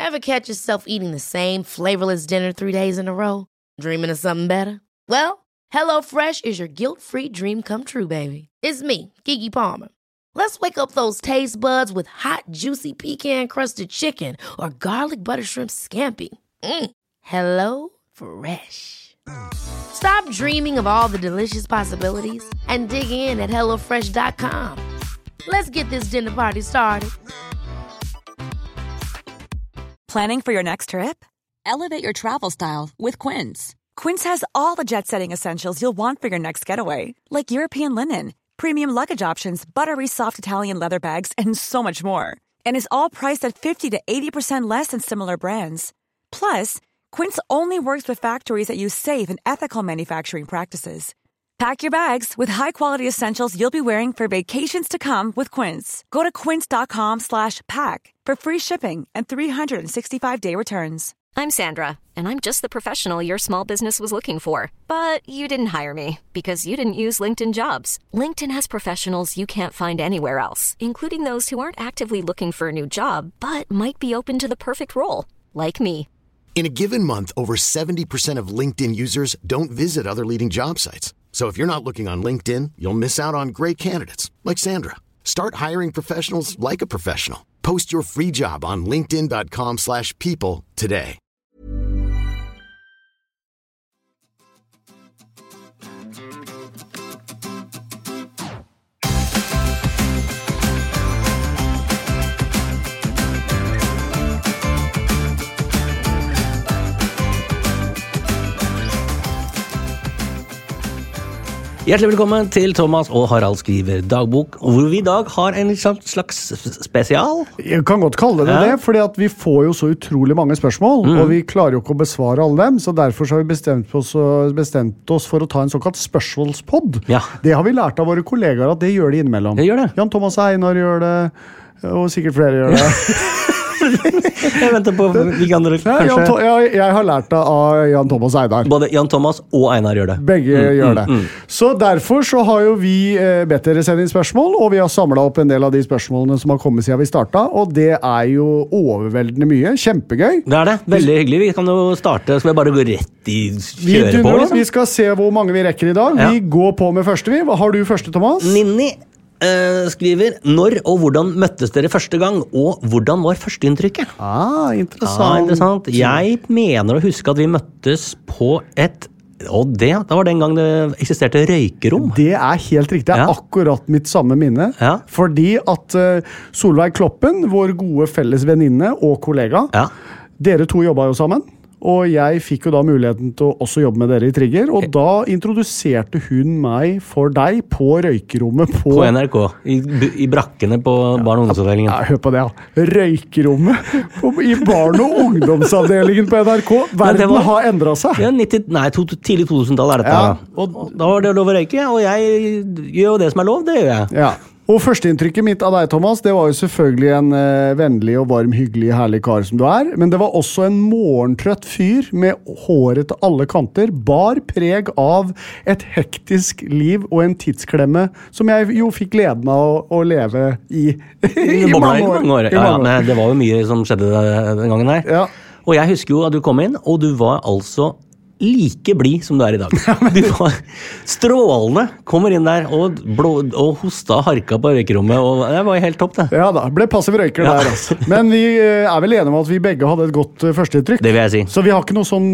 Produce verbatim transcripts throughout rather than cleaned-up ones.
Ever catch yourself eating the same flavorless dinner three days in a row? Dreaming of something better? Well, HelloFresh is your guilt-free dream come true, baby. It's me, Keke Palmer. Let's wake up those taste buds with hot, juicy pecan-crusted chicken or garlic butter shrimp scampi. Mm. Hello Fresh. Stop dreaming of all the delicious possibilities and dig in at hello fresh dot com. Let's get this dinner party started. Planning for your next trip? Elevate your travel style with Quince. Quince has all the jet-setting essentials you'll want for your next getaway, like European linen, premium luggage options, buttery soft Italian leather bags, and so much more. And is all priced at fifty to eighty percent less than similar brands. Plus, Quince only works with factories that use safe and ethical manufacturing practices. Pack your bags with high-quality essentials you'll be wearing for vacations to come with Quince. Go to quince.com slash pack for free shipping and three sixty-five day returns. I'm Sandra, and I'm just the professional your small business was looking for. But you didn't hire me because you didn't use LinkedIn Jobs. LinkedIn has professionals you can't find anywhere else, including those who aren't actively looking for a new job, but might be open to the perfect role, like me. In a given month, over seventy percent of LinkedIn users don't visit other leading job sites. So if you're not looking on LinkedIn, you'll miss out on great candidates like Sandra. Start hiring professionals like a professional. Post your free job on linkedin.com slash people today. Hjertelig velkommen til Thomas og Harald skriver dagbok, hvor vi i dag har en slags spesial. Jeg kan godt kalle det ja. det, fordi at vi får jo så utrolig mange spørsmål, mm. og vi klarer jo ikke å besvare alle dem, så derfor så har vi bestemt oss, bestemt oss for å ta en såkalt spørsmålspodd. Ja. Det har vi lært av våre kollegaer at det gjør de innimellom. Det gjør det. Jan Thomas og Einar gjør det, og sikkert flere gjør det. Jeg venter på hvilke andre kanskje. Ja, Jan, jeg, jeg har lært det av Jan Thomas og Einar. Både Jan Thomas og Einar gjør det. Begge mm, gjør det. Mm, mm. Så derfor så har jo vi eh, bedt dere sende inn spørsmål, og vi har samlet opp en del av de spørsmålene som har kommet siden vi startet, og det er jo overveldende mye. Kjempegøy. Det er det. Veldig hyggelig. Vi kan jo starte, skal vi bare gå rett i kjøre vi, på? Liksom? Vi skal se hvor mange vi rekker i dag. Ja. Vi går på med første vi. Hva har du første, Thomas? Ninni. Uh, skriver, når og hvordan møttes dere første gang, og hvordan var førsteinntrykket? Ah, interessant. Ah, interessant. Jeg mener å huske at vi møttes på et, og det, det var den gang det eksisterte røykerom. Det er helt riktig, det er ja. akkurat mitt samme minne. Ja. Fordi at uh, Solveig Kloppen, vår gode felles venninne og kollega, ja. dere to jobbet jo sammen. Og jeg fikk jo da muligheten til å også jobbe med dere i Trigger, og da introduserte hun meg for deg på røykerommet på... På N R K, i, i brakkene på barn- og ungdomsavdelingen. Ja, hør på det, ja. Røykerommet på, i barn- og ungdomsavdelingen på N R K. Verden var, har endret seg. Ja, nitti, nei, to, tidlig to tusen-tall er dette. Ja, og, og da var det lov å røyke, og jeg gjør jo det som er lov, det gjør jeg. Ja. Og førsteinntrykket mitt av deg, Thomas, det var jo selvfølgelig en uh, vennlig og varm, hyggelig, herlig kar som du er, men det var også en morgentrøtt fyr med håret til alle kanter, bar preg av et hektisk liv og en tidsklemme som jeg jo fikk gleden av å, å leve i, i mange år. Mange år. Ja, ja, men det var jo mye som skjedde den gangen her. Ja. Og jeg husker jo at du kom inn, og du var altså like blid som du er i dag. Du var strålende, kommer inn der og, blå, og hosta og harka på røykerommet, og det var helt topp det. Ja da, ble passiv røyker ja. der altså. Men vi er vel enige om at vi begge hadde et godt førsteinntrykk. Det vil jeg si. Så vi har ikke noe sånn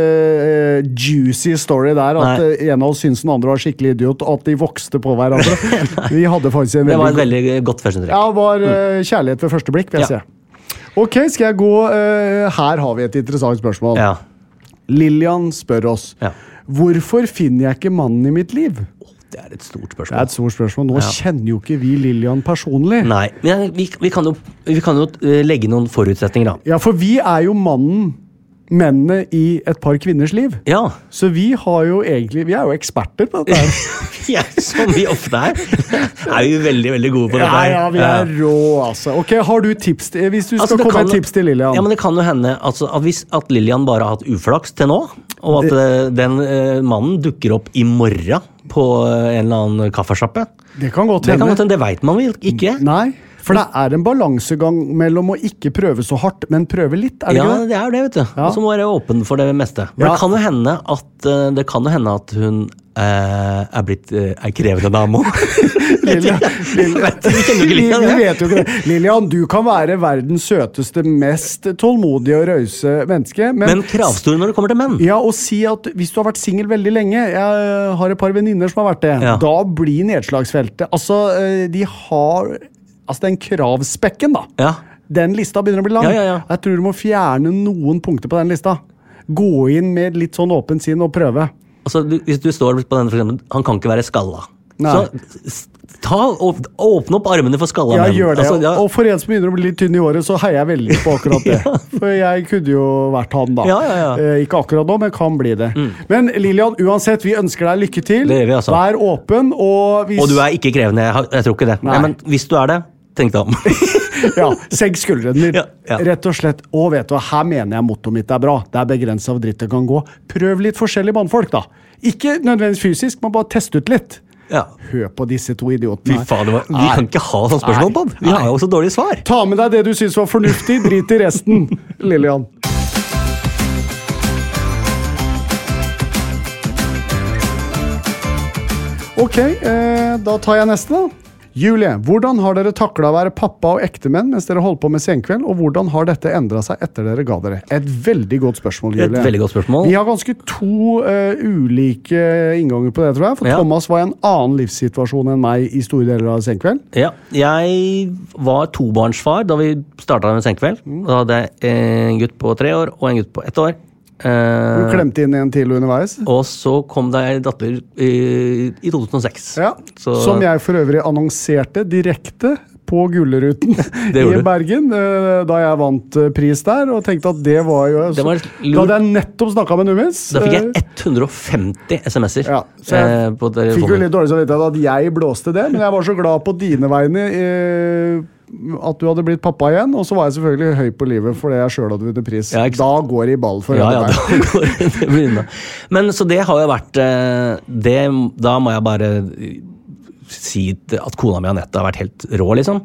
uh, juicy story der, at Nei. en av oss synes den andre var skikkelig idiot, og at de vokste på hverandre. Vi hadde faktisk en det var et veldig godt førsteinntrykk. Ja, det var uh, kjærlighet ved første blikk, vil jeg ja. si. Ok, skal jeg gå, uh, her har vi et interessant spørsmål. Ja. Lilian spør oss, ja. hvorfor finner jeg ikke mannen i mitt liv? Det er et stort spørsmål. Det er et stort spørsmål. Nå ja. kjenner jo ikke vi Lilian personlig. Nei, men vi, vi, kan jo, vi kan jo legge noen forutsetninger da. Ja, for vi er jo mannen, mennene i et par kvinners liv. Ja. Så vi har jo egentlig, vi er jo eksperter på dette her. Ja, som vi ofte er. Er vi veldig, veldig gode på dette her. Ja, ja, vi er rå, altså. Ok, har du tips til, hvis du skal altså, komme med tips til Lilian? Ja, men det kan jo hende altså, at hvis at Lilian bare har hatt uflaks til nå, og at det, den uh, mannen dukker opp i morgen på en eller annen kaffesjappe. Det kan godt hende. Det, kan godt hende, det vet man vel ikke. Nei. For det er en balansegang mellom å ikke prøve så hardt, men prøve litt, er det ja, ikke det? Ja, det er det, vet du. Ja. Og så må være åpen for det meste. Men Ja. det kan jo hende at, det kan jo hende at hun eh, er blitt eh, er krevende dame også. Lilian, Lilian, Vi kjenner jo ikke Lilian, vi ja. vet jo ikke det. Lilian, du kan være verdens søteste, mest tålmodige og rause menneske, men, Men kravstor når det kommer til menn. ja, og si at hvis du har vært singel veldig lenge, jeg har et par venninner som har vært det, Ja. da blir nedslagsfeltet, altså, eh, de har, altså den kravspekken da, Ja. den lista begynner å bli lang. Ja, ja, ja. Jeg tror du må fjerne noen punkter på den lista. Gå inn med litt sånn åpent sinn og prøve. Altså, du, hvis du står på den for eksempel, han kan ikke være skalla. Nei. Så s- ta, å- åpne opp armene for skalla Ja, menn. gjør det. Altså, ja. Og for en som begynner å bli litt tynn i håret, så heier jeg veldig på akkurat det. For jeg kunne jo vært han da. Ja, ja, ja. Eh, ikke akkurat nå, men kan bli det. Men Lilian, uansett, vi ønsker deg lykke til. Det gjør vi, altså. Vær åpen, og hvis... Og du er ikke krevende, jeg, har- jeg tror ikke det. Nei. Nei, men hvis du er det, tenk deg om. Ja, segg skuldrene litt. Ja, ja. Rett og slett. Og vet du, her mener jeg mottoet mitt er bra. Det er begrenset av dritt det kan gå. Prøv litt forskjellige mannfolk da. Ikke nødvendigvis fysisk, men bare test ut litt. Ja. Hør på disse to idiotene Fy her. faen, det var, vi Nei. kan ikke ha sånn spørsmål på det. Vi Nei. har jo så dårlige svar. Ta med deg det du synes var fornuftig, drit i resten, Lilian. Ok, eh, da tar jeg neste da. Julie, hvordan har dere taklet å være pappa og ektemenn mens dere holdt på med senkveld, og hvordan har dette endret seg etter dere ga dere? Et veldig godt spørsmål, Julie. Et veldig godt spørsmål. Vi har ganske to eh, ulike innganger på det, tror jeg, for Ja. Thomas var i en annen livssituasjon enn meg i store deler av senkveld. Ja, jeg var tobarnsfar da vi startet med senkveld. Da hadde jeg en gutt på tre år og en gutt på ett år. Du Eh, klemte inn en til underveis. og så kom det en datter i, i to tusen og seks. Ja, Så- som jeg for øvrig annonserte direkte på Gullruten Det gjorde i du. Bergen, eh, da jeg vant eh, pris der, og tenkte at det var jo... Det var så- lurt. Da hadde jeg nettopp snakket med Nummis. Da fikk jeg eh, ett hundre og femti sms'er ja, så jeg eh, på fikk jo telefonen. litt dårlig samvittighet at jeg blåste det, men jeg var så glad på dine vegne eh, at du hadde blitt pappa igjen, og så var jeg selvfølgelig høy på livet fordi jeg selv hadde vunnet pris. Ja, ikke Da sant? går det i ball for Ja, alle ja, meg. da går det blir unna. Men så det har jo vært eh, det, Da må jeg bare si at kona mi Anette har vært helt rå, liksom.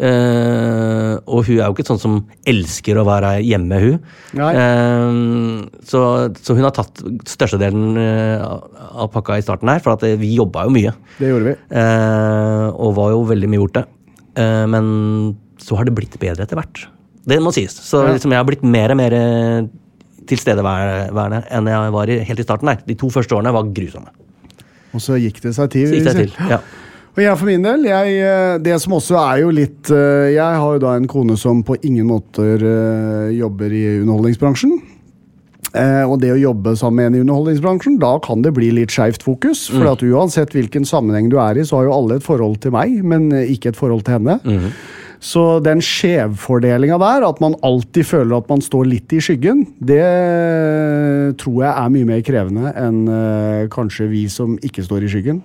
Eh, og hun er jo ikke sånn som elsker å være hjemme, hun. Nei. Eh, så, så hun har tatt størstedelen eh, av pakka i starten her, for at vi jobba jo mye. Det gjorde vi. Eh, og var jo veldig mye borte. Eh, men så har det blitt bedre etter hvert. Det må sies. Så Ja. liksom, jeg har blitt mer og mer eh, tilstedeværende enn jeg var i, helt i starten her. De to første årene var grusomme. Og så gikk det seg til. Så gikk det vil jeg til. si. Ja. Og jeg for min del, jeg, eh, det som også er jo litt eh, Jeg har jo da en kone som på ingen måter eh, jobber i underholdningsbransjen. Eh, og det å jobbe sammen med en i underholdningsbransjen, da kan det bli litt skjevt fokus. For at uansett hvilken sammenheng du er i, så har jo alle et forhold til meg, men eh, ikke et forhold til henne. Så den skjevfordelinga der, at man alltid føler at man står litt i skyggen, det tror jeg er mye mer krevende enn eh, kanskje vi som ikke står i skyggen,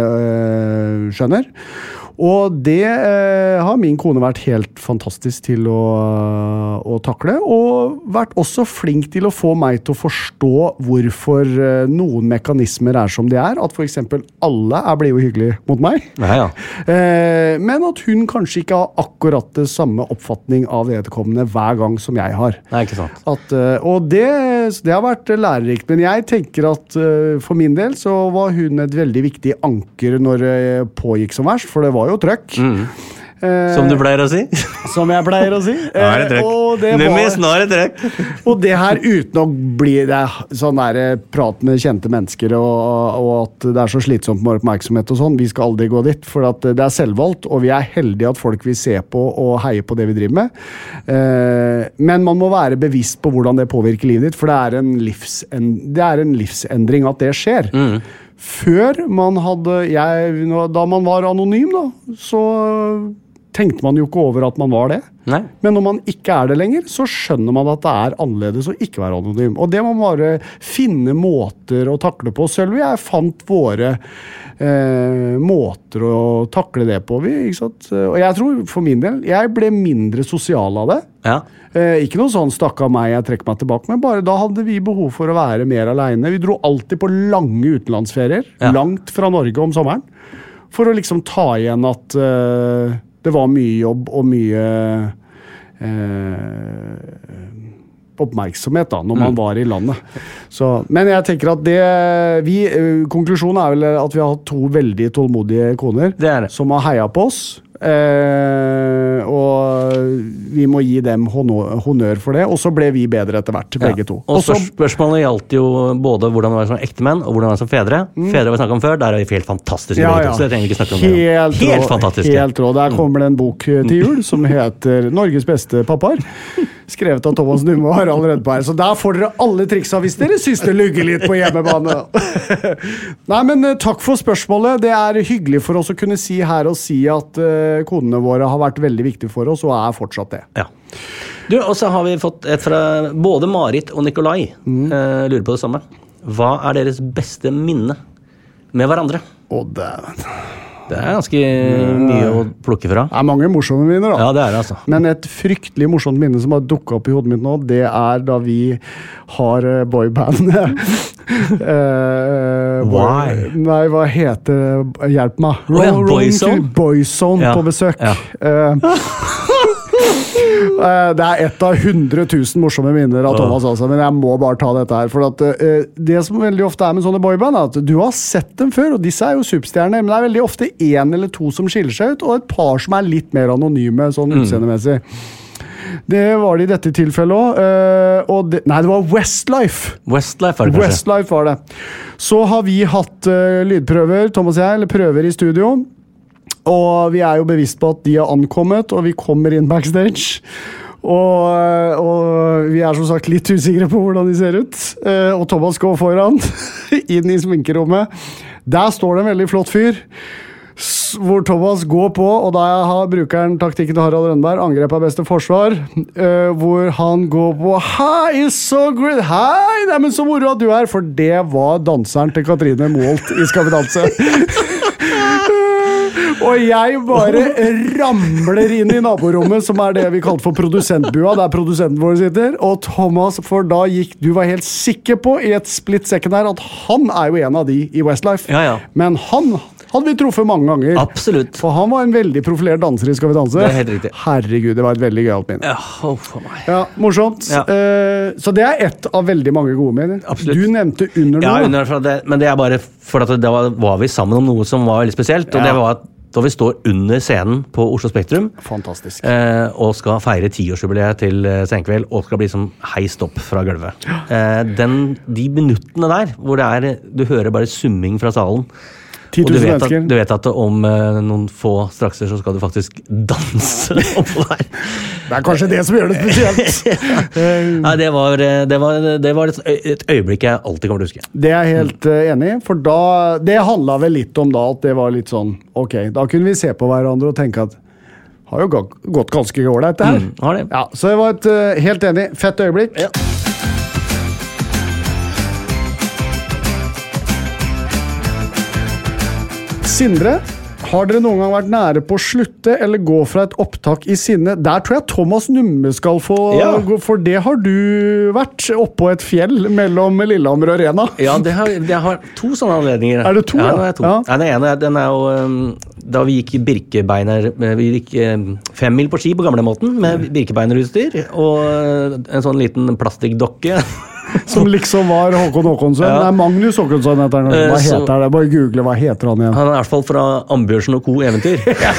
eh, skjønner. Og det eh, har min kone vært helt fantastisk til å, å takle, og vært også flink til å få meg til å forstå hvorfor eh, noen mekanismer er som de er. At for eksempel alle er blide og hyggelige mot meg. Nei, ja. Eh, men at hun kanskje ikke har akkurat det samme oppfatning av vedkommende hver gang som jeg har. Nei, ikke sant. At, eh, og det, det har vært lærerikt, men jeg tenker at eh, for min del så var hun et veldig viktig anker når det pågikk som verst, for det var jo trøkk. Eh, Som du pleier å si. som jeg pleier å si. Nå er det Eh, og det trøkk. var- Nummis, nå er det trøkk. og det her uten å bli det er sånn der eh, prat med kjente mennesker og, og at det er så slitsomt med oppmerksomhet og sånn, vi skal aldri gå dit, for at det er selvvalgt, og vi er heldige at folk vil se på og heie på det vi driver med. Eh, men man må være bevisst på hvordan det påvirker livet ditt, for det er en, livsen, det er en livsendring at det skjer. Før man hadde, jeg, da man var anonym da, så tenkte man jo ikke over at man var det. Nei. Men når man ikke er det lenger, så skjønner man at det er annerledes å ikke være anonym. Og det må man bare finne måter å takle på. Sølvi, jeg fant våre eh, måter å takle det på. Vi, ikke sant? Og jeg tror, for min del, jeg ble mindre sosial av det. Ja. Eh, ikke noe sånn stakk av meg, jeg trekker meg tilbake, men bare da hadde vi behov for å være mer alene. Vi dro alltid på lange utenlandsferier, Ja. langt fra Norge om sommeren, for å liksom ta igjen at... Eh, Det var mye jobb og mye eh, oppmerksomhet da, når man mm. var i landet. Så, men jeg tenker at det, vi, konklusjonen er vel at vi har hatt to veldig tålmodige koner det det. Som har heiet på oss. Eh, og vi må gi dem honor, honør for det, og så ble vi bedre etter hvert, begge ja. to. Og så spørsmålet gjaldt jo både hvordan det var som ektemenn og hvordan det var som fedre. Mm. Fedre vi snakket om før, der er vi helt fantastiske. Ja, ja. Så det trenger vi ikke snakke om. Helt, helt rå, fantastiske. Helt rå. Der kommer det en bok til jul som heter Norges beste pappaer. Skrevet av Thomas Numme og Harald Rødberg. Så der får dere alle triksa hvis dere synes det lugger litt på hjemmebane. Nei, men takk for spørsmålet. Det er hyggelig for oss å kunne si her og si at uh, kodene våre har vært veldig viktige for oss og er fortsatt det. Ja. Du, og så har vi fått et fra både Marit og Nikolai. Mm. Uh, lurer på det samme. Hva er deres beste minne med hverandre? Å, dæven. Det er ganske mye å plukke fra. Det er mange morsomme minner da. Ja, det er det altså. Men et fryktelig morsomt minne som har dukket opp i hodet mitt nå, det er da vi har boyband. uh, Why? Nei, hva heter Hjelp meg. Oh, ja, Boyzone? Boyzone ja. På besøk. Ja. Uh, Det er ett av hundre tusen morsomme minner av Thomas, altså, men jeg må bare ta dette her. For at, uh, det som veldig ofte er med sånne boyband, er at du har sett dem før, og disse er jo superstjerner, men det er veldig ofte en eller to som skiller seg ut, og et par som er litt mer anonyme, sånn mm. utseendemessig. Det var det i dette tilfellet også. Uh, og det, nei, det var Westlife. Westlife var det kanskje? Westlife var det. Så har vi hatt uh, lydprøver, Thomas og jeg, eller prøver i studio. Og vi er jo bevisst på at de har ankommet, og vi kommer inn backstage. Og, og vi er som sagt litt usikre på hvordan de ser ut. Uh, og Thomas går foran, inn i sminkerommet. Der står det en veldig flott fyr, hvor Thomas går på, og da har brukeren taktikken til Harald Rønberg, angrep av beste forsvar, uh, hvor han går på Hei, so great, hei, det er men så moro at du er, for det var danseren til Katrine Moholt i Skal vi danse. Og jeg bare ramler inn i naborommet, som er det vi kalte for produsentbua, der produsenten vår sitter, og Thomas, for da gikk, du var helt sikker på i et split second her, at han er jo en av de i Westlife. Ja, ja. Men han hadde vi truffet mange ganger. Absolutt. For han var en veldig profilert danser i Skal vi danse. Det er helt riktig. Herregud, det var et veldig gøyalt minne. Ja, oh, for meg. Ja, morsomt. Ja. Uh, så det er ett av veldig mange gode minner. Absolutt. Du nevnte under noe. Ja, under, for det, men det er bare for at da var, var vi sammen om noe som var veldig spesielt, og ja. Det var at da vi står under scenen på Oslo Spektrum. Fantastisk. Eh, og skal feire tiårsjubileet til eh, Senkveld, og skal bli som heist opp fra gulvet. Eh, den, de minuttene der, hvor det er, du hører bare summing fra salen, og du vet, at, du vet at om uh, noen få strakser så skal du faktisk danse oppå der. Det er kanskje det som gjør det spesielt. Nei, det var, det var, det var et, et øyeblikk jeg alltid kommer til å huske. Det er jeg helt uh, enig i, for da, det handlet vel litt om da, at det var litt sånn, ok, da kunne vi se på hverandre og tenke at har jo gått ganske ålreit det her. Mm, har det. Ja, så det var et uh, helt enig, fett øyeblikk. Ja. Sindre, har dere noen gang vært nære på å slutte eller gå fra et opptak i sinne? Der tror jeg Thomas Numme skal få, ja. For det har du vært oppå et fjell mellom Lillehammer og Rena. Ja, det har, det har to sånne anledninger. Er det to? Ja, det er to. Ja. Ja, den ene den er jo, da vi gikk Birkebeiner, vi gikk fem mil på ski på gamlemåten med Birkebeinerutstyr, og en sånn liten plastikkdokke. Som liksom var Håkon Håkonsson. Ja. Nei, Magnus Håkonsson heter han. Hva heter så, det? Bare google, hva heter han igjen? Han er i hvert fall fra Ambjørsen og Co. Eventyr. Ja.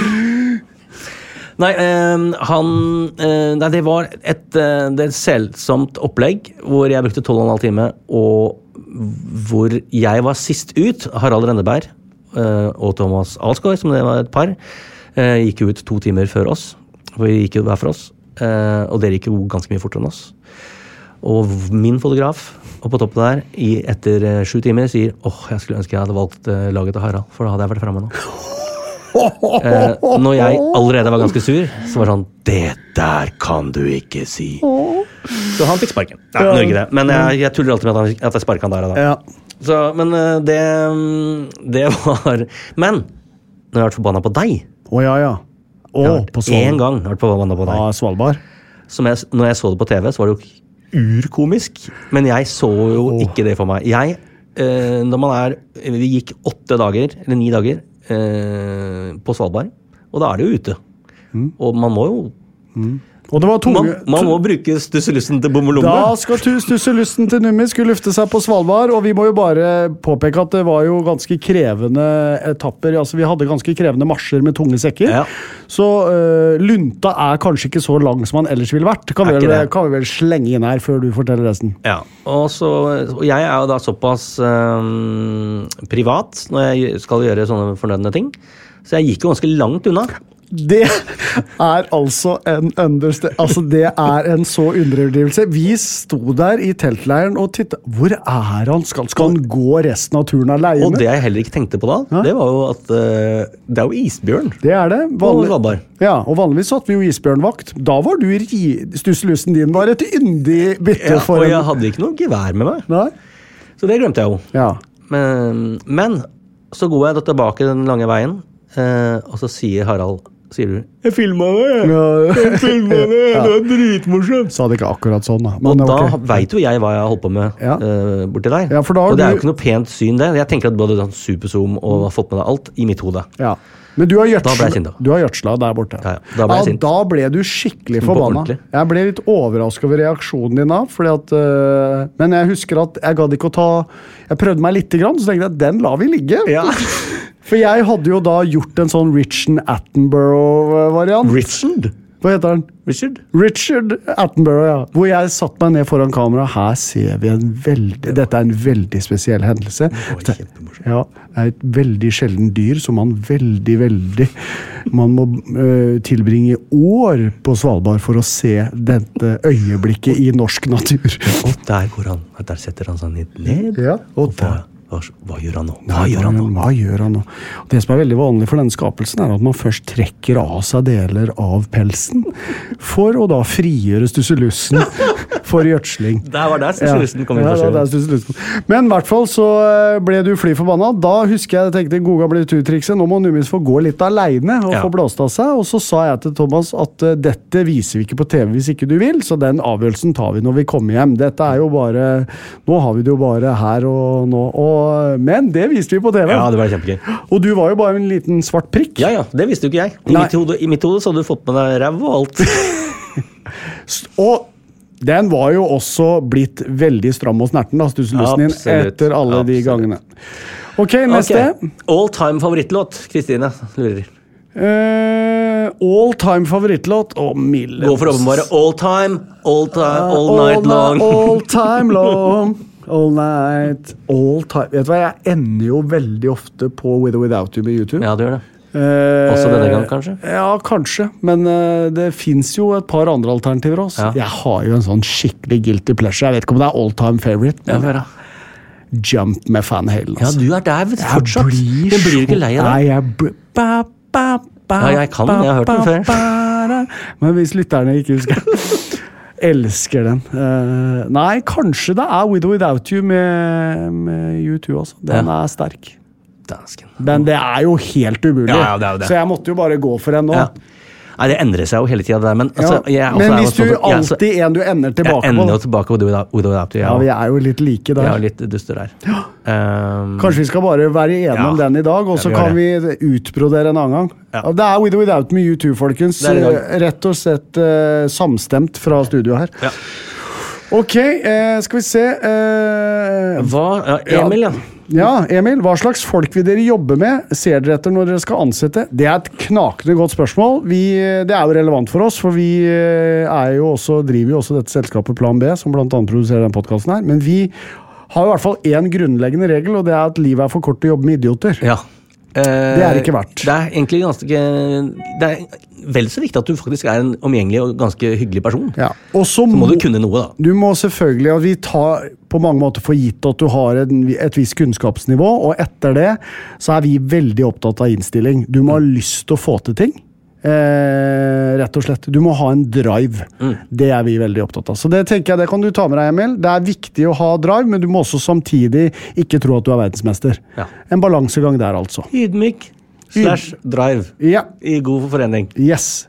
Nei, eh, han eh, nei, det var et, eh, det et selsomt opplegg hvor jeg brukte tolv og en halv time, og hvor jeg var sist ut. Harald Renneberg eh, og Thomas Alsgaard, som det var et par, eh, gikk ut to timer før oss. For vi gikk jo hver for oss, eh, og dere gikk jo ganske mye fortere enn oss. Og min fotograf, og på toppen der, i, etter uh, sju timer, sier åh, oh, jeg skulle ønske jeg hadde valgt uh, laget til Harald, for da hadde jeg vært fremme nå. uh, når jeg allerede var ganske sur, så var det sånn, det der kan du ikke si. Så han fikk sparken. Nei, ja. Norge det. Men jeg, jeg tuller alltid med at, han, at jeg sparket han der og da. Ja. Så, men uh, det, det var... Men, når jeg har vært forbannet på deg... Å oh, ja, ja. Oh, på Svalbard. En gang har jeg vært forbannet på deg. Ja, Svalbard. Som jeg, når jeg så det på T V, så var det jo urkomisk, men jeg så jo oh. ikke det for meg. Jeg, eh, når man er, vi gikk åtte dager, eller ni dager, eh, på Svalbard, og da er det jo ute. Mm. Og man må jo... Mm. Og det var tunge, man, man må bruke stusselusten til bommelomme. Da skal stusselusten til Nummi skulle lufte seg på Svalbard, og vi må jo bare påpeke at det var jo ganske krevende etapper. Altså, vi hadde ganske krevende marsjer med tunge sekker. Ja. Så uh, lunta er kanskje ikke så lang som man ellers ville vært. Kan vi, vel, kan vi vel slenge inn her før du forteller resten? Ja, og, så, og jeg er jo da såpass um, privat når jeg skal gjøre sånne fornødne ting. Så jeg gikk jo ganske langt unna. Det er altså en understand, altså det er en så underdrivelse. Vi sto der i teltleiren og tittet. Hvor er han? Skal, skal han gå resten av turen alene? Og det jeg heller ikke tenkte på da, ja? Det var jo at uh, det er jo isbjørn. Det er det. Vanlig, ja, og vanligvis satt vi jo isbjørnvakt. Da var du ri, stusselusen din var et yndig bytte ja, for og en... jeg hadde ikke noe gevær med meg. Nei. Så det glemte jeg jo. Ja. Men, men så går jeg da tilbake den lange veien, uh, og så sier Harald, sier du, jeg filmet det, ja. jeg filmet det, ja. Det var dritmorsomt. Sa det ikke akkurat sånn da. Men, og da okay. vet jo jeg hva jeg holdt på med ja. uh, borti der. Ja, og det er du... jo ikke noe pent syn det. Jeg tenker at du hadde superzoom og har fått med deg alt i mitt hode. Ja. Men du har gjørtsla der borte. Ja, ja. Da ble jeg sint. Ja, da ble du skikkelig forbanna. Jeg ble litt overrasket over reaksjonen din da, fordi at, uh, men jeg husker at jeg gadd ikke å ta, jeg prøvde meg litt grann, så tenkte jeg at den la vi ligge. Ja. For jeg hadde jo da gjort en sånn Richard Attenborough-variant. Richard? Hva heter han? Richard? Richard Attenborough, ja. Hvor jeg satt meg ned foran kamera. Her ser vi en veldig... Dette er en veldig spesiell hendelse. Det ja, er et veldig sjelden dyr som man veldig, veldig... Man må uh, tilbringe år på Svalbard for å se dette øyeblikket i norsk natur. Og der går han. Der setter han seg ned. Ja, og der... Hva, hva gjør han nå? Hva gjør han nå? Hva gjør han nå? Det som er veldig vanlig for denne skapelsen er at man først trekker av seg deler av pelsen for å da frigjøre stusselussen for gjørtsling. Der var der stusselussen kom inn ja, for ja, seg. Men i hvert fall så ble du fly forbanna. Da husker jeg, jeg tenkte, gode gamle turtrikset, nå må Nummis få gå litt alene og ja. Få blåst av seg. Og så sa jeg til Thomas at uh, dette viser vi ikke på T V hvis ikke du vil, så den avgjørelsen tar vi når vi kommer hjem. Dette er jo bare, nå har vi det jo bare her og nå, og men det viste vi på T V. Ja, det var kjempegøy. Og du var jo bare en liten svart prikk. Ja, ja, det visste jo ikke jeg. I mitt, hode, I mitt hode så hadde du fått med deg ræv og alt. Og den var jo også blitt veldig stram og snerten, da, stusselusen din, etter alle Absolutt. De gangene. Ok, neste. Okay. All time favorittlåt, Kristine lurer. Uh, all time favorittlåt og Mille. Gå for åpenbare all time, all time, all, all night long. All time long. All night, all time. Vet du hva, jeg ender jo veldig ofte på With or Without You med YouTube. Ja, du gjør det. Eh, også denne gang, kanskje? Ja, kanskje. Men uh, det finnes jo et par andre alternativer også. Ja. Jeg har jo en sånn skikkelig guilty pleasure. Jeg vet ikke om det er all time favorite. Men ja, Jump med Van Halen. Altså. Ja, du er der, vet du, fortsatt. Blir jeg blir ikke lei av det. Nei, jeg blir... Ba, ba, ba, ja, jeg kan den. Jeg har hørt den før. Ba, men hvis lytterne ikke husker... Elsker den. Uh, nei, kanskje det er With or Without You med, med U to også. Den ja. Er sterk. Dansken. Den, det er jo helt umulig. Ja, ja, det er jo det. Så jeg måtte jo bare gå for en nå. Ja. Nei, det endrer seg jo hele tiden det der, men, altså, ja. jeg, men hvis du sånn, alltid jeg, en du ender tilbake på. Jeg ender jo tilbake With or Without You. Ja, vi er jo litt like der. Jeg er litt duster der. Ja. Um, Kanskje vi skal bare være enige ja. Om den i dag, og så ja, vi kan det. Vi utbrodere en annen gang. Ja. Det er With or Without Me U to, folkens. Rett og slett uh, samstemt fra studio her. Ja. Ok, eh, skal vi se eh, Hva? Ja, Emil, ja. Ja, Emil, hva slags folk vil dere jobbe med? Ser dere etter når dere skal ansette? Det er et knakende godt spørsmål. Vi, det er jo relevant for oss, for vi er jo også, driver jo også dette selskapet Plan B, som blant annet produserer den podcasten her. Men vi har i hvert fall en grunnleggende regel, og det er at livet er for kort til å jobbe med idioter. Ja. Det er ikke verdt. Det er egentlig ganske Det er vel så viktig at du faktisk er en omgjengelig og ganske hyggelig person. Ja. Og så må, må du kunne noe, da. Du må selvfølgelig, og vi tar på mange måter for gitt at du har en, et visst kunnskapsnivå, og etter det så er vi veldig opptatt av innstilling. Du må ha lyst til å få til ting. Eh, rett og slett. Du må ha en drive. Mm. Det er vi veldig opptatt av. Så det tenker jeg, det kan du ta med deg, Emil. Det er viktig å ha drive, men du må også samtidig ikke tro at du er verdensmester. Ja. En balansegang der, altså. Ydmyk slash drive. Ja. I god forening. Yes.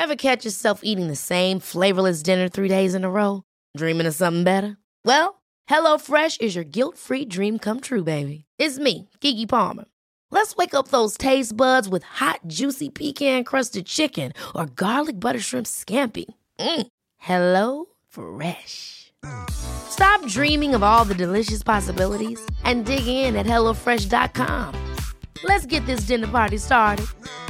Ever catch yourself eating the same flavorless dinner three days in a row? Dreaming of something better? Well, HelloFresh is your guilt-free dream come true, baby. It's me, Keke Palmer. Let's wake up those taste buds with hot, juicy pecan-crusted chicken or garlic butter shrimp scampi. Mm. Hello Fresh. Stop dreaming of all the delicious possibilities and dig in at hello fresh dot com. Let's get this dinner party started.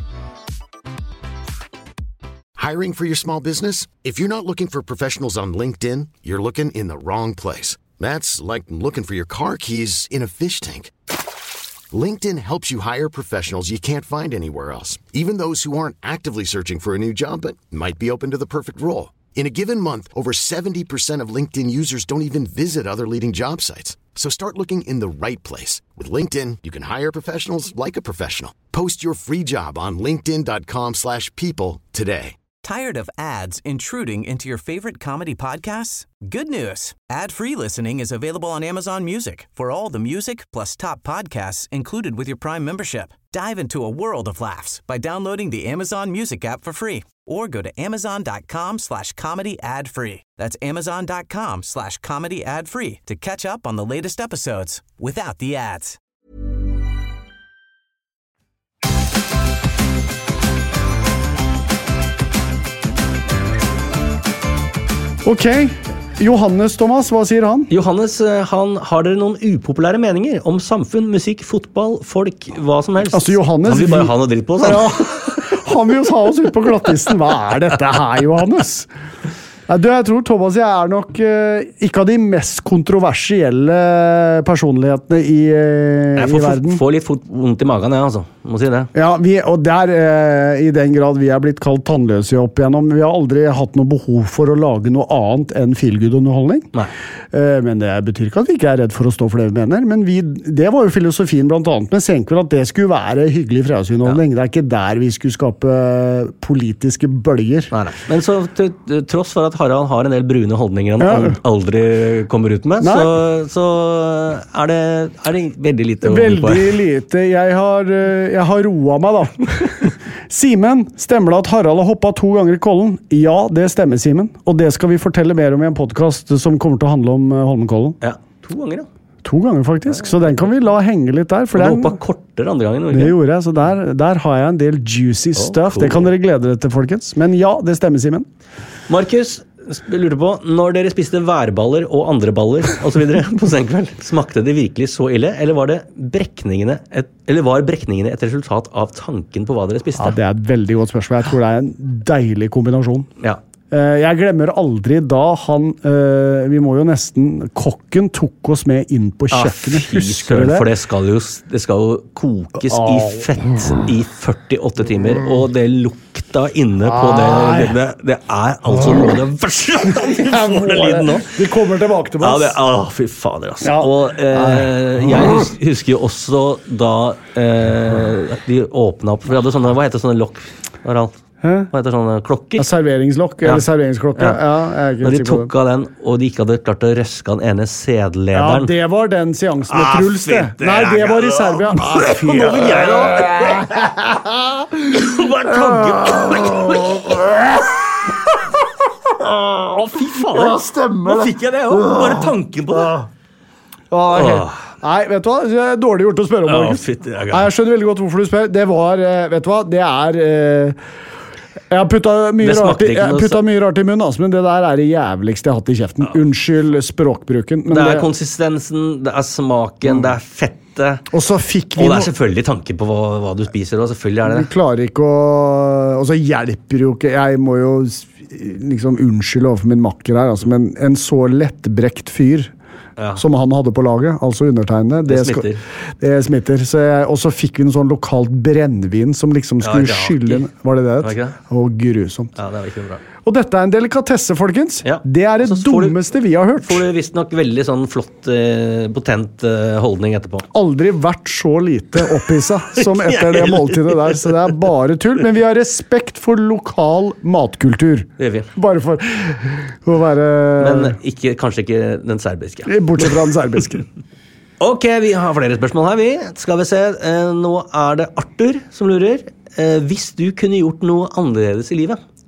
Hiring for your small business? If you're not looking for professionals on LinkedIn, you're looking in the wrong place. That's like looking for your car keys in a fish tank. LinkedIn helps you hire professionals you can't find anywhere else, even those who aren't actively searching for a new job but might be open to the perfect role. In a given month, over seventy percent of LinkedIn users don't even visit other leading job sites. So start looking in the right place. With LinkedIn, you can hire professionals like a professional. Post your free job on linkedin dot com slash people today. Tired of ads intruding into your favorite comedy podcasts? Good news. Ad-free listening is available on Amazon Music for all the music plus top podcasts included with your Prime membership. Dive into a world of laughs by downloading the Amazon Music app for free or go to amazon.com slash comedy ad-free. That's amazon.com slash comedy ad-free to catch up on the latest episodes without the ads. Ok, Johannes Thomas, hva sier han? Johannes, han har dere noen upopulære meninger om samfunn, musikk, fotball, folk, hva som helst? Altså, Johannes... Han vil bare ha noe dritt på oss, han. Ja, han vil jo ta oss ut på glattisen. Hva er dette her, Johannes? Du, jeg tror Thomas jeg er nok uh, ikke av de mest kontroversielle personlighetene i, uh, jeg får, i verden. Jeg får litt vondt i magen, jeg, altså. Må si det. Ja, vi, og der, uh, i den grad vi er blitt kalt tannløse opp igjennom, vi har aldri hatt noe behov for å lage noe annet enn feelgood-underholdning. Nei. Uh, men det betyr ikke at vi ikke er redd for å stå for det vi mener. Men vi, det var jo filosofien blant annet med Senkveld, at det skulle være hyggelig fredagsunderholdning. Ja. Det er ikke der vi skulle skape politiske bølger. Nei, nei. Men så til, til tross for at Harald har en del brune holdninger han ja. aldri kommer ut med, så, så er, det, er det veldig lite å Veldig på. lite. Jeg har, jeg har roet meg, da. Simen, stemmer det at Harald har hoppet to ganger i Kollen? Ja, det stemmer, Simen. Og det skal vi fortelle mer om i en podcast som kommer til å handle om Holmenkollen. Ja, to ganger, ja. To ganger, faktisk. Så den kan vi la henge litt der. For du hoppet kortere andre gangen, ikke? Det gjorde jeg, så der, der har jeg en del juicy oh, stuff. Cool. Det kan dere glede dere til, folkens. Men ja, det stemmer, Simen. Markus, jeg lurer på, når dere spiste værballer og andre baller og så videre på Senkveld, smakte det virkelig så ille, eller var det brekningene et, eller var brekningene et resultat av tanken på hva dere spiste? Ja, det er et veldig godt spørsmål. Jeg tror det er en deilig kombinasjon. Ja. Jeg glemmer aldri da han, vi må jo nesten, kokken tok oss med inn på kjøkkenet, ja, husker du det? For det skal jo, det skal jo kokes oh. i fett i førtiåtte timer, og det lukta inne på det, det, det er altså noe av det verste vi får det lyden nå. Vi kommer tilbake til oss. Ja, det, å, fy fader, altså. Ja. Og eh, jeg husker jo også da eh, de åpnet opp, for vi hadde sånne, hva heter sånne lokk, Harald? Hva heter sånne klokker? Ja, serveringslokk, ja. Eller serveringsklokke. Ja. Ja, jeg Når de tok av den, og de ikke hadde klart å røske den ene sædlederen. Ja, det var den seansen med ah, Truls, det. Nei, det var i Serbia. Ah, fy, nå vil jeg da! Hva er tanken? Å, fy faen. Ja, stemmer det. Nå fikk jeg det også. Bare tanken på det. Åh. Nei, vet du hva? Det er dårlig gjort å spørre om, Markus. Ja, Nei, jeg skjønner veldig godt hvorfor du spør. Det var, vet du hva? Det er... Eh, jeg har puttet mye, rart i, jeg puttet mye rart i munnen, altså, men det der er det jævligste jeg har hatt i kjeften. Ja. Unnskyld språkbruken. Men det er det, konsistensen, det er smaken, mm. det er fettet. Og så fikk vi... Og det er selvfølgelig tanke på hva, hva du spiser, og selvfølgelig er det det. Vi klarer ikke å... Og så hjelper jo ikke... Jeg må jo liksom unnskylde overfor min makker her, altså, men en så lettbrekt fyr... Ja. Som han hadde på laget, altså undertegnede. Det, det smitter. Skal, det smitter. Så jeg, og så fikk vi en sånn lokalt brennvin som liksom skulle ja, skylle... Var det det? Var ikke det? Å, grusomt. Ja, det var ikke bra. Og dette er en delikatesse, folkens. Ja. Det er det dummeste du, vi har hørt. Får du visst nok veldig sånn flott, eh, potent eh, holdning etterpå. Aldri vært så lite opphissa som etter det måltidet der, så det er bare tull. Men vi har respekt for lokal matkultur. Det gjør vi. Bare for å være... Men ikke, kanskje ikke den serbiske. Bortsett fra den serbiske. Ok, vi har flere spørsmål her, vi. Skal vi se. Eh, nå er det Arthur som lurer. Eh, hvis du kunne gjort noe annerledes i livet,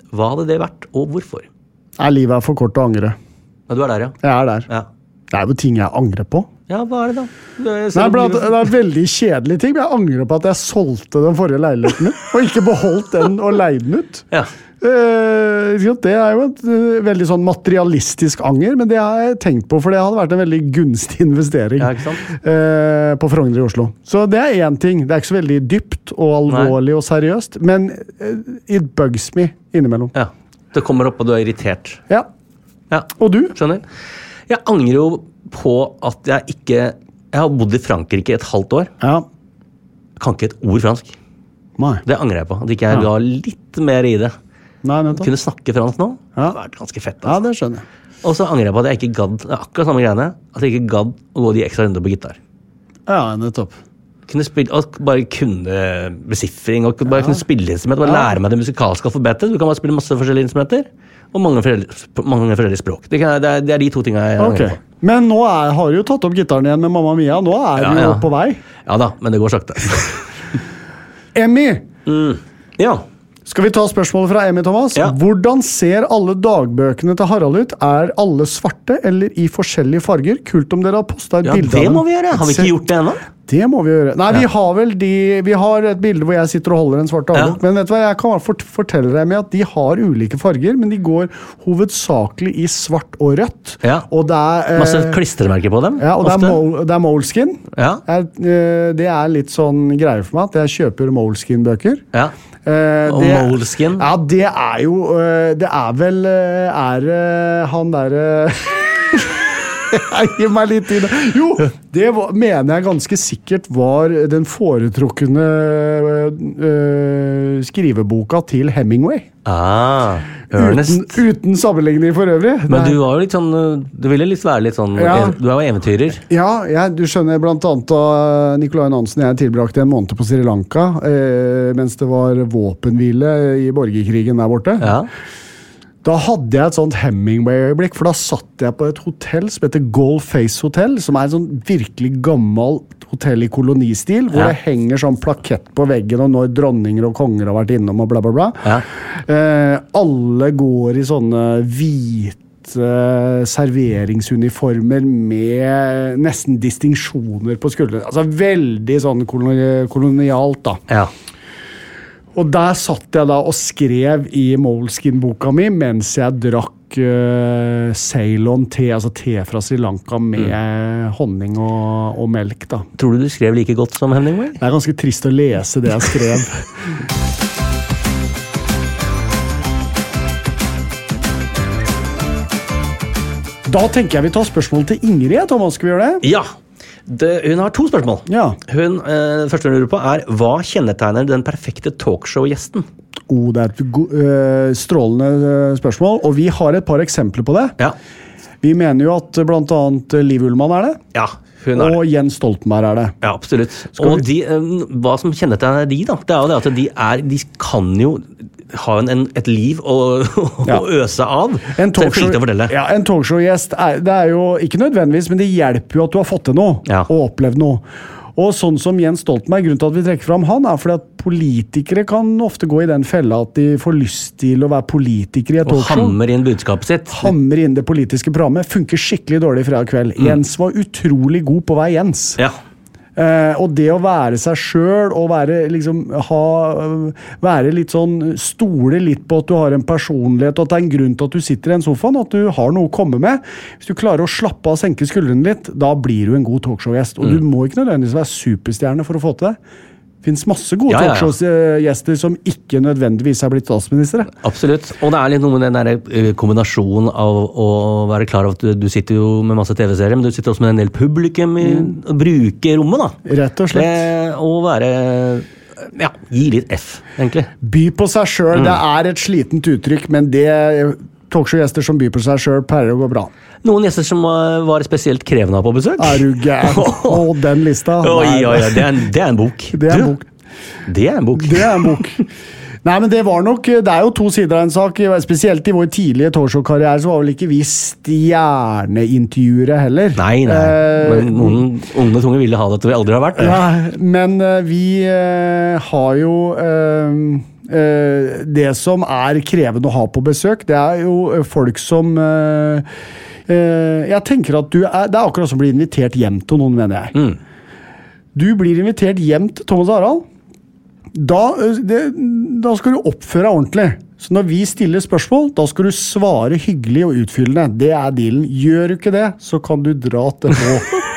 hva hadde det vært, og hvorfor? Nei, livet er for kort å angre. Ja, du er der, ja. Jeg er der. Ja. Det er jo ting jeg angrer på. Ja, hva er det da? Det er, Nei, blant, det er veldig kjedelige ting, men jeg angrer på at jeg solgte den forrige leiligheten min, og ikke beholdt den og leide den ut. Ja. Uh, det er jo et uh, veldig sånn materialistisk anger, men det har jeg tenkt på, for det hadde vært en veldig gunstig investering ja, ikke sant? Uh, på Frogner i Oslo. Så det er en ting. Det er ikke så veldig dypt og alvorlig Nei. Og seriøst, men uh, it bugs me innimellom. Ja, det kommer opp og du er irritert. Ja. Ja. Og du? Skjønner. Jeg angrer jo på at jeg ikke... Jeg har bodd i Frankrike et halvt år. Ja. Jeg kan ikke et ord fransk. Nei. Det angrer jeg på. At ikke jeg ga litt mer i det. Nei, nettopp. Kunne snakke fransk nå. Ja. Det hadde vært ganske fett. Altså. Ja, det skjønner jeg. Og så angrer jeg på at jeg ikke gadd, det er akkurat samme greiene, at jeg ikke gadd å gå de ekstra runder på gitar. Ja, nettopp. Kunne spille, og bare kunne besiffring, og bare ja. Kunne spille instrumenter, bare ja. Lære meg det musikalske alfabetet. Du kan bare spille masse forskjellige instrumenter, og mange forskjellige, mange forskjellige språk. Det, kan, det, er, det er de to tingene jeg angrer okay. på. Men nå er, har du jo tatt opp gitaren igjen med Mamma Mia, nå er ja, du jo ja. På vei. Ja da, men det går sakte. Emmy! Mm. Ja. Skal vi ta spørsmålet fra Emmy, Thomas? Ja. Hvordan ser alle dagbøkene til Harald ut? Er alle svarte eller i forskjellige farger? Kult om dere har postet et ja, bilde av dem. Ja, det må vi gjøre. Har vi ikke gjort det ennå? Det må vi gjøre. Nei, ja. vi har vel de... Vi har et bilde hvor jeg sitter og holder en svart dagbok, ja. Men vet du hva, jeg kan fort fortelle deg med at de har ulike farger, men de går hovedsakelig i svart og rødt. Ja. Og det er... Eh, Masse klistremerker på dem. Ja, og det er, Mol, det er Moleskin. Ja. Jeg, eh, det er litt sånn greier for meg at jeg kjøper Moleskin-bøker. Ja. Uh, og Moleskin? Ja, det er jo uh, det er vel uh, er uh, han der uh, Gi meg litt tid. Jo, det var, mener jeg ganske sikkert var den foretrukne uh, skriveboka til Hemingway. Ah, Ernest. Uten, uten sammenligning for øvrig. Men du var jo litt sånn, du ville litt være litt sånn, ja. Du er jo eventyrer. Ja, jeg, du skjønner, blant annet da Nikolai Nansen og jeg tilbrakte en måned på Sri Lanka, eh, mens det var våpenhvile i borgerkrigen der borte. Ja. Da hadde jeg et sånt Hemingway-øyeblikk, for da satt jeg på et hotell som heter Gold Face Hotel, som er et sånn virkelig gammelt hotell i kolonistil, hvor ja. Det henger sånn plakett på veggen, og når dronninger og konger har vært innom, og bla bla bla. Ja. Eh, alle går i sånne hvite serveringsuniformer med nesten distinksjoner på skuldrene. Altså veldig sånn kolonialt, da. Ja. Og der satt jeg da og skrev i Moleskin-boka mi mens jeg drakk uh, Ceylon-te, altså te fra Sri Lanka med mm. honning og, og melk, da. Tror du du skrev like godt som Hemingway? Det er ganske trist å lese det jeg skrev. Da tenker jeg vi tar spørsmål til Ingrid, Thomas, skal vi gjøre det? Ja! Det, hun har to spørsmål. Ja. Hun, eh, det første hun lurer på er, hva kjennetegner den perfekte talkshow-gjesten? Oh, det er et go- øh, strålende spørsmål, og vi har et par eksempler på det. Ja. Vi mener jo at blant annet Liv Ullmann er det. Ja, hun er og det. Jens Stoltenberg er det. Ja, absolutt. Og de, hva som kjennetegner de, da, det er jo det at de, er, de kan jo ha en, en, et liv å, ja. å øse av. En talkshow, ja, en talkshow-gjest, er, det er jo ikke nødvendigvis, men det hjelper jo at du har fått til noe, ja. Og opplevd noe. Og sånn som Jens Stoltenberg, grunnen til at vi trekker fram han, er fordi at politikere kan ofte gå i den fella at de får lyst til å være politikere i et talkshow. Og hammer inn budskapet sitt. Hammer inn det politiske programmet. Funker skikkelig dårlig fredag kveld. Mm. Jens var utrolig god på hver Jens. Ja. Uh, og det å være seg selv og være, liksom, ha, uh, være litt sånn, stole litt på at du har en personlighet, og at det er en grunn til at du sitter i en sofaen, at du har noe å komme med. Hvis du klarer å slappe av og senke skuldrene litt, da blir du en god talkshow-gjest. Og mm. du må ikke nødvendigvis være superstjerne for å få til det. Det finnes masse gode ja, ja, ja. talkshow-gjester som ikke nødvendigvis har blitt statsministre. Absolutt. Og det er litt noe med den der kombinasjonen av å være klar over at du, du sitter jo med masse tv-serier, men du sitter også med en del publikum i mm. å bruke rommet, da. Rett og slett. Det, å være... Ja, gi litt F, egentlig. By på seg selv, mm. det er et slitent uttrykk, men det... Talkshow-gjester som byr på seg selv pleier å gå bra. Noen gjester som var spesielt krevende på besøk? Er du gæren? Og den lista. Oi, oi, oi, det er en, det er en bok. Det er en bok. Det er en bok. Det er en bok. Nei, men det var nok, det er jo to sider av en sak, spesielt i vår tidlige talkshow-karriere, så var vel ikke vi stjerneintervjuere heller. Nei, nei, eh, men noen unge tunge ville ha det at vi aldri har vært det. Ja, men vi eh, har jo... Eh, Uh, det som er krevende å ha på besøk, det er jo folk som uh, uh, jeg tenker at du er, det er akkurat som å bli invitert hjem til noen, mener jeg. Mm. Du blir invitert hjem til Thomas og Harald, da, det, da skal du oppføre deg ordentlig. Så når vi stiller spørsmål, da skal du svare hyggelig og utfyllende. Det er dealen. Gjør du ikke det, så kan du dra til nå.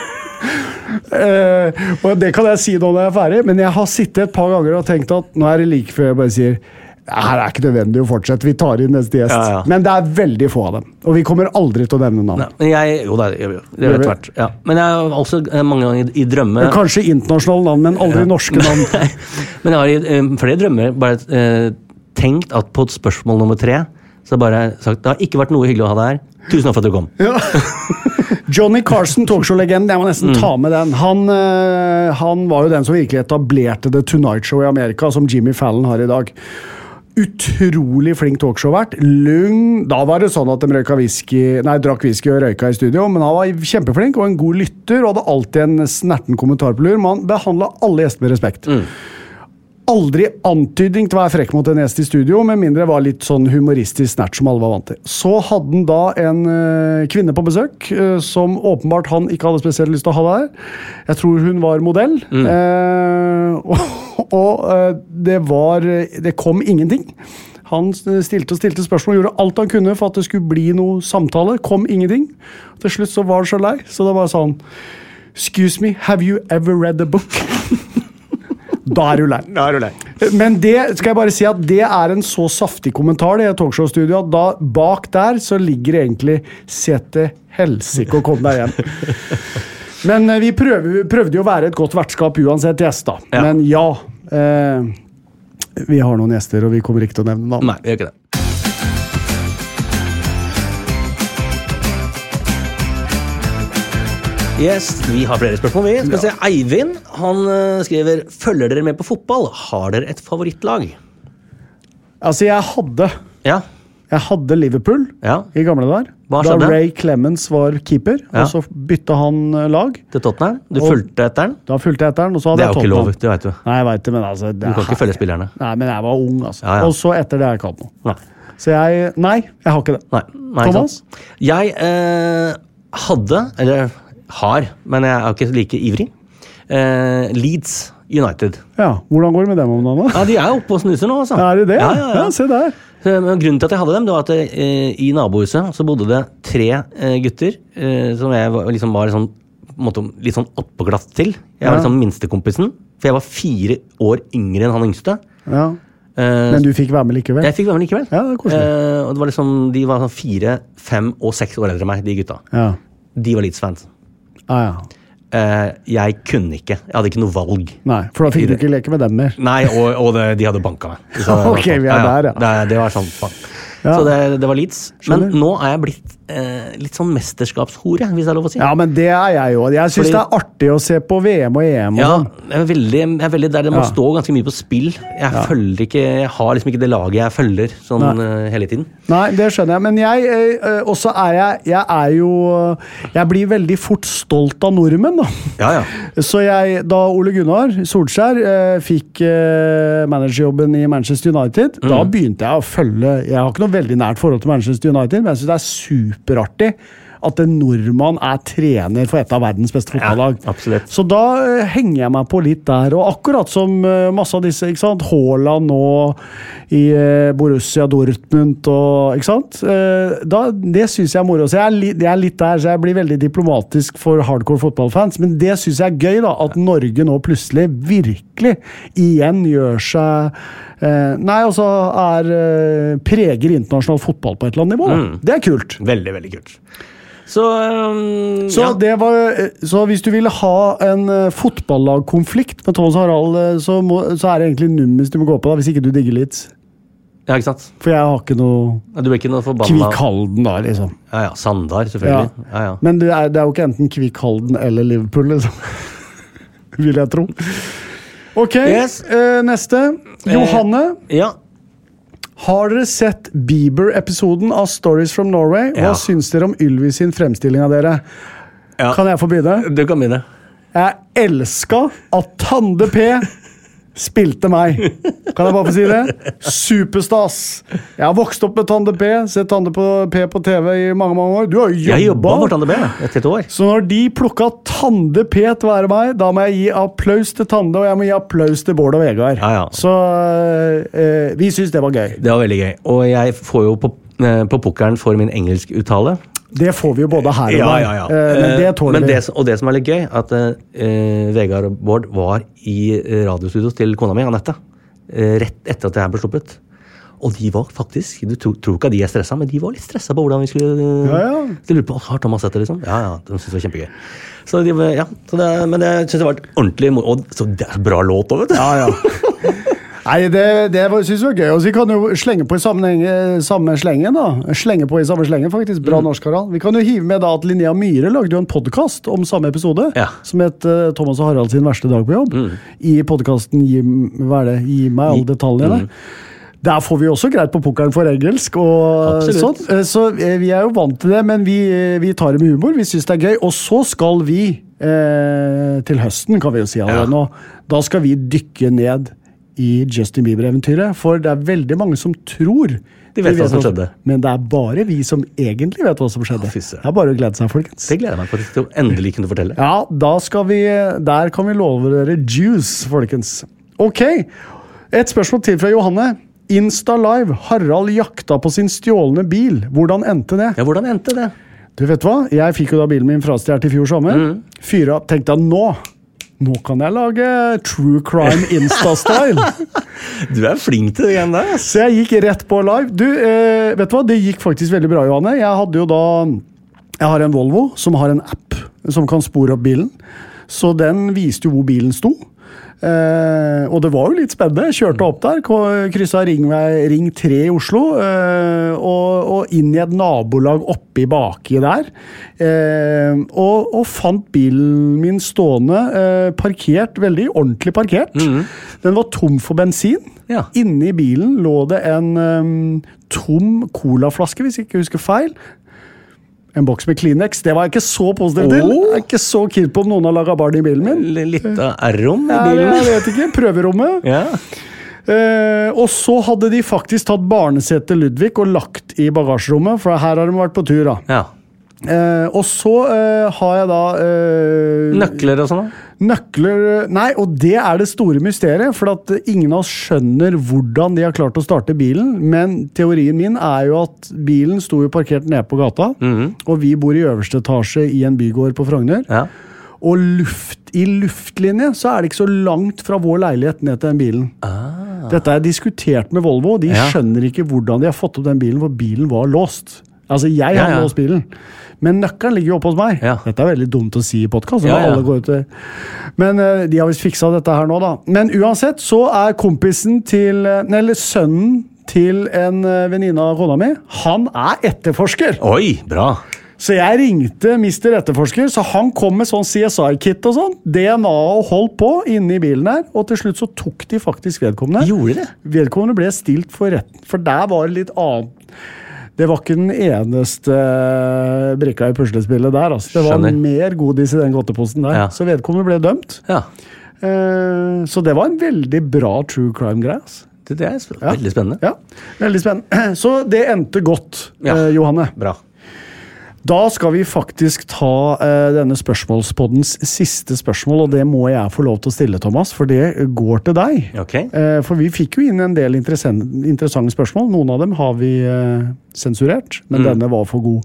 uh, og det kan jeg si nå når jeg er ferdig, men jeg har sittet et par ganger og tenkt at nå er det like før jeg bare sier her er ikke nødvendig å fortsette, vi tar inn neste gjest. Ja, ja. Men det er veldig få av dem, og vi kommer aldri til å nevne navn. Nei, men jeg, jo, det er, det er tvert. Ja. Men jeg har også mange ganger i, i drømme... Kanskje internasjonale navn, men aldri ja. norske navn. Men jeg har i um, flere drømmer bare uh, tenkt at på spørsmål nummer tre, så bare sagt, det har ikke vært noe hyggelig å ha deg her. Tusen takk for at du kom. Ja. Johnny Carson, talkshow-legenden, jeg må nesten mm. ta med den. Han, uh, han var jo den som virkelig etablerte The Tonight Show i Amerika, som Jimmy Fallon har i dag. Utrolig flink talkshow-vert. Lung, da var det sånn at de røyka whisky, nei, drakk whisky og røyka i studio, men han var kjempeflink og en god lytter, og hadde alltid en snerten kommentar på lur. Man behandlet alle gjester med respekt. Mm. Aldri antydning til å være frekk mot en gjest i studio, med mindre det var litt sånn humoristisk snert som alle var vant til. Så hadde han da en uh, kvinne på besøk, uh, som åpenbart han ikke hadde spesielt lyst til å ha der. Jeg tror hun var modell. Mm. Uh, og og uh, det var, det kom ingenting. Han stilte og stilte spørsmål, gjorde alt han kunne for at det skulle bli noe samtale, kom ingenting. Til slutt så var det så lei, så det var sånn, excuse me, have you ever read a book? Da er du lei. Da er du lei. Men det skal jeg bare si at det er en så saftig kommentar, det talkshow-studio, at da bak der så ligger egentlig sete helsike å komme deg hjem. Men vi prøver, prøvde jo å være et godt vertskap uansett gjest da. Ja. Men ja, eh, vi har noen gjester, og vi kommer ikke til å nevne navn. Nei, vi gjør ikke det. Yes, vi har flere spørsmål. Vi skal ja. se Eivind, han uh, skriver, følger dere med på fotball? Har dere et favorittlag? Altså, jeg hadde. Ja. Jeg hadde Liverpool ja. i gamle der. Hva da skjedde? Ray Clemens var keeper, ja. og så bytte han lag. Til Tottenham? Du fulgte etter den? Da fulgte jeg etter den, og så hadde jeg Det Tottenham. er jo ikke lov, det vet du. Nei, jeg vet det, men altså... Det du kan ikke følge spillerne. Nei, men jeg var ung, altså. Ja, ja. Og så etter det jeg kan noe. Nei. Så jeg... Nei, jeg har ikke det. Nei, nei Thomas? Jeg eh, hadde, eller... har, men jeg er ikke like ivrig. Uh, Leeds United. Ja, hvordan går det med dem om dagen? Ja, de er oppe og snuser nå, altså. Er det det? Ja, ja, ja. ja se der. Så, men grunnen til at jeg hadde dem, det var at uh, i nabohuset så bodde det tre uh, gutter uh, som jeg var, liksom var sånn, måte, litt sånn oppeglatt til. Jeg var ja. liksom minstekompisen, for jeg var fire år yngre enn han yngste. Ja. Uh, men du fikk være med likevel? Jeg fikk være med likevel. Ja, det er koselig. Uh, og det var liksom, de var sånn fire, fem og seks år eldre enn meg, de gutta. Ja. De var Leeds-fans. Ah, ja. Uh, jeg kunne ikke. Jeg hadde ikke noe valg. Nei, for da fikk du ikke leke med dem mer. Nei, og, og det, de hadde banka meg. Så, ok, vi er ja, der, ja. Det, det var sånn, faen. Ja. Så det, det var Leeds. Men nå er jeg blitt eh, litt sånn mesterskapshore, hvis det er lov å si. Ja, men det er jeg jo. Jeg synes Fordi, det er artig å se på V M og E M og ja, sånn. Jeg er veldig, jeg er veldig der det må ja. stå ganske mye på spill. Jeg ja. følger ikke, jeg har liksom ikke det laget jeg følger sånn uh, hele tiden. Nei, det skjønner jeg. Men jeg, uh, også er jeg, jeg er jo, jeg blir veldig fort stolt av nordmenn da. Ja, ja. Så jeg, da Ole Gunnar Solskjær uh, fikk uh, managerjobben i Manchester United, mm. da begynte jeg å følge, jeg har ikke noe veldig nært forhold til Manchester United, men jeg synes det er superartig at en nordmann er trener for et av verdens beste fotballag. Ja, absolutt. Så da uh, henger jeg meg på litt der, og akkurat som uh, masse av disse, ikke sant, Haaland nå i uh, Borussia Dortmund, og, ikke sant, uh, da, det synes jeg er moro. Så jeg er, li, jeg er litt der, så jeg blir veldig diplomatisk for hardcore fotballfans, men det synes jeg er gøy da, at Norge nå plutselig virkelig igjen gjør seg uh, nei, altså er uh, preger internasjonal fotball på et eller annet nivå. Mm. Det er kult. Veldig, veldig kult. Så, um, så, ja. det var, så hvis du ville ha en uh, fotballagkonflikt med Thomas Harald, uh, så, må, så er det egentlig nummis du må gå på da, hvis ikke du digger litt. Ja, ikke sant? For jeg har ikke noe, ja, du blir ikke noe forbanna Kvikk Halden da, liksom. Ja, ja, Sandar, selvfølgelig. Ja. Ja, ja. Men det er, det er jo ikke enten Kvikk Halden eller Liverpool, liksom. Vil jeg tro. Ok, yes. uh, neste. Johanne. Eh, ja. Har dere sett Bieber-episoden av Stories from Norway? Hva ja. syns dere om Ylvis sin fremstilling av dere? Ja. Kan jeg få begynne? Du kan begynne. Jeg elsker at Tande P spilte meg. Kan jeg bare få si det? Superstas. Jeg har vokst opp med Tande P, sett Tande P på T V i mange, mange år. Du har jobbet. Jeg jobbet for Tande P, et helt år. Så når de plukket Tande P til å være meg, da må jeg gi applaus til Tande, og jeg må gi applaus til Bård og Vegard. Ja, ja. Så eh, vi synes det var gøy. Det var veldig gøy. Og jeg får jo på, eh, på pukkeren for min engelsk uttale. Det får vi jo både her og der. Ja, ja, ja. Eh, men det tåler men vi. det, og det som er litt gøy, at eh, Vegard og Bård var i radiostudios til kona mi, Annette, eh, rett etter at det her ble sluppet. Og de var faktisk, du tror, tror ikke at de er stresset, men de var litt stresset på hvordan vi skulle... Ja, ja. De lurte på, har Thomas sett det liksom? Ja, ja, de synes det var kjempegøy. Så de, ja, så det, men det synes jeg var ordentlig, og så det er bra låt også, vet du. Ja, ja. Nei, det, det synes jeg var gøy. Og så vi kan jo slenge på i samme slengen da. Slenge på i samme slengen, faktisk. Bra mm. norsk, Harald. Vi kan jo hive med da at Linnea Myhre lagde jo en podcast om samme episode, ja. som het uh, Thomas og Harald sin verste dag på jobb. Mm. I podcasten Gi, hva er det? Gi meg alle detaljene. Mm. Der får vi også greit på pukkeren for engelsk og sånn. Så vi er jo vant til det, men vi, vi tar det med humor. Vi synes det er gøy. Og så skal vi eh, til høsten, kan vi jo si allerede nå. Da skal vi dykke ned i Justin Bieber-eventyret, for det er veldig mange som tror de vet hva som skjedde. Men det er bare vi som egentlig vet hva som skjedde. Ja, det er bare å glede seg, folkens. Det gleder jeg meg faktisk til å endelig kunne fortelle. Ja, da skal vi, der kan vi love dere juice, folkens. Ok, et spørsmål til fra Johanne. Insta Live, Harald jakta på sin stjålne bil. Hvordan endte det? Ja, hvordan endte det? Du vet hva? Jeg fikk jo da bilen min frastjert i fjor sommer. Mm. Fyra, tenkte jeg nå Nå kan jeg lage true crime Insta-style. Du er flink til det igjen der. Så jeg gikk rett på live. Du, eh, vet du hva? Det gikk faktisk veldig bra, Johanne. Jeg hadde jo da... Jeg har en Volvo som har en app som kan spore opp bilen. Så den viste jo hvor bilen sto. Eh, og det var jo litt spennende. Jeg kjørte opp der, krysset ringvei, ring tre i Oslo, eh, og, og inn i et nabolag oppi baki der. Eh, og, og fant bilen min stående, eh, parkert, veldig ordentlig parkert. Mm. Den var tom for bensin. Ja. Inne i bilen lå det en um, tom colaflaske, hvis jeg ikke husker feil. En boks med Kleenex. Det var jeg ikke så positiv til. Oh. Jeg er ikke så kid på om noen har laget barn i bilen min. Litt av R-rom i bilen. Ja, jeg vet ikke. Prøverommet. Ja. Eh, og så hadde de faktisk tatt barnesete Ludvig og lagt i bagasjerommet, for her har de vært på tur da. Ja. Eh, og så eh, har jeg da... Eh, Nøkler og sånn da? Nøkler... Nei, og det er det store mysteriet, for at ingen av oss skjønner hvordan de har klart å starte bilen, men teorien min er jo at bilen sto jo parkert nede på gata, mm-hmm. og vi bor i øverste etasje i en bygård på Frogner, ja. Og luft, i luftlinje så er det ikke så langt fra vår leilighet ned til den bilen. Ah. Dette er diskutert med Volvo, og de ja. Skjønner ikke hvordan de har fått opp den bilen, for bilen var låst. Altså, jeg har ja, ja. Låst bilen. Men nøkkelen ligger jo oppe hos meg. Ja. Dette er veldig dumt å si i podcast. Ja, ja. Alle går ut til. Men uh, de har visst fikset dette her nå da. Men uansett så er kompisen til, eller sønnen til en uh, venninne av kona mi, han er etterforsker. Oi, bra. Så jeg ringte mister Etterforsker, så han kom med sånn C S I-kit og sånn, D N A og holdt på inne i bilen der, og til slutt så tok de faktisk vedkommende. Gjorde det? Vedkommende ble stilt for retten, for der var det litt annet. Det var ikke den eneste brikka i puslespillet der, altså. Det var Skjønner. Mer godis i den godteposten der, ja. Så vedkommende ble dømt. Ja. Uh, så det var en veldig bra true crime-greie, altså. Det, det er veldig spennende. Ja, veldig spennende. Så det endte godt, ja. uh, Johanne. Bra. Da skal vi faktisk ta uh, denne spørsmålspoddens siste spørsmål, og det må jeg få lov til å stille, Thomas, for det går til deg. Okay. Uh, for vi fikk jo inn en del interessante spørsmål. Noen av dem har vi uh, sensurert, men mm. denne var for god.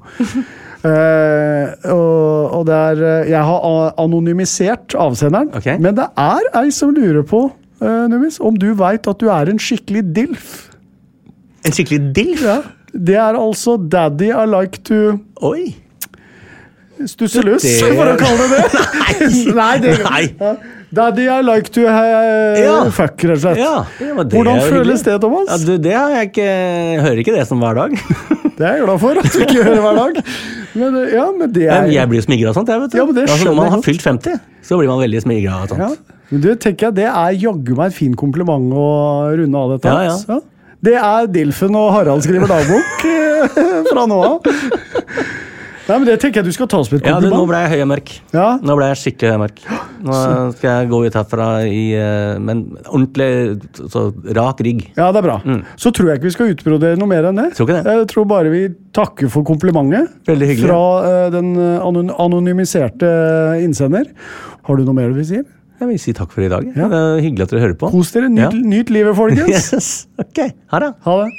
uh, og, og det er, jeg har anonymisert avsenderen, okay. Men det er ei som lurer på, uh, Numis, om du vet at du er en skikkelig dilf. En skikkelig dilf? Ja. Det er altså Daddy I like to... Oi! Stusseløs, det... for å kalle det det. Nei! Nei, det... Nei. Ja. Daddy I like to uh, ja. Fuck, rett og slett. Ja. Ja, det Hvordan føles det, Thomas? Ja, du, det har jeg ikke... Jeg hører ikke det som hver dag. Det er jeg glad for, at du ikke hører hver dag. Men, ja, men det er... Men jeg blir smigret av sånt, jeg vet du. Ja, men det altså, når man har fylt femti, så blir man veldig smigret av sånt. Ja. Men du, tenker jeg, det er jaggu meg et fin kompliment å runde av dette. Ja, ja. ja. Det er Dilfen og Harald skriver dagbok fra nå av. Nei, men det tenker jeg du skal ta oss med et kompliment. Ja, det, nå ble jeg høy og mørk. Ja. Nå ble jeg skikkelig høy og mørk. Nå skal jeg gå ut herfra i Men ordentlig så rak rygg. Ja, det er bra. Mm. Så tror jeg ikke vi skal utbrodere noe mer enn det. Tror ikke det. Jeg tror bare vi takker for komplimentet. Veldig hyggelig. Fra uh, den anon anonymiserte innsender. Har du noe mer du vil si? Jeg vil si takk for i dag. Ja. Det er hyggelig at dere hører på. Kos dere. Nyt, ja. nyt livet, folkens. Yes. Ok, ha det. Ha det.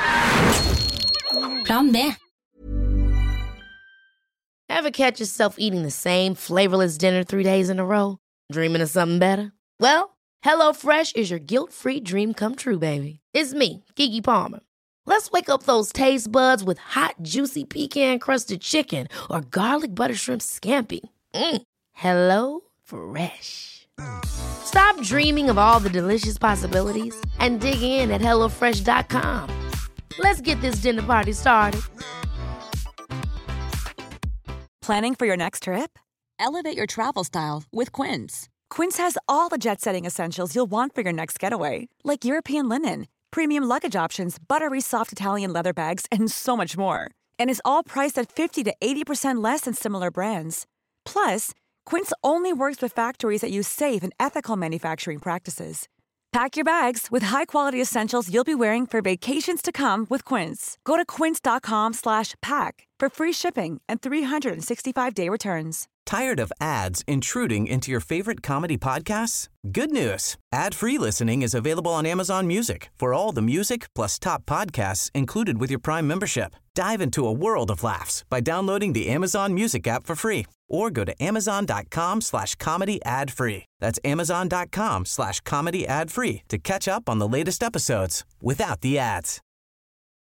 Plan B. Ever catch yourself eating the same flavorless dinner three days in a row? Dreaming of something better? Well, HelloFresh is your guilt-free dream come true, baby. It's me, Keke Palmer. Let's wake up those taste buds with hot, juicy pecan-crusted chicken or garlic butter shrimp scampi. Mm. Hello Fresh. Stop dreaming of all the delicious possibilities and dig in at hello fresh dot com. Let's get this dinner party started. Planning for your next trip? Elevate your travel style with Quince. Quince has all the jet-setting essentials you'll want for your next getaway, like European linen, premium luggage options, buttery soft Italian leather bags, and so much more. And is all priced at fifty to eighty percent less than similar brands. Plus, Quince only works with factories that use safe and ethical manufacturing practices. Pack your bags with high-quality essentials you'll be wearing for vacations to come with Quince. Go to quince.com slash pack for free shipping and three sixty-five day returns. Tired of ads intruding into your favorite comedy podcasts? Good news. Ad-free listening is available on Amazon Music for all the music plus top podcasts included with your Prime membership. Dive into a world of laughs by downloading the Amazon Music app for free or go to amazon.com slash comedy ad free. That's amazon.com slash comedy ad free to catch up on the latest episodes without the ads.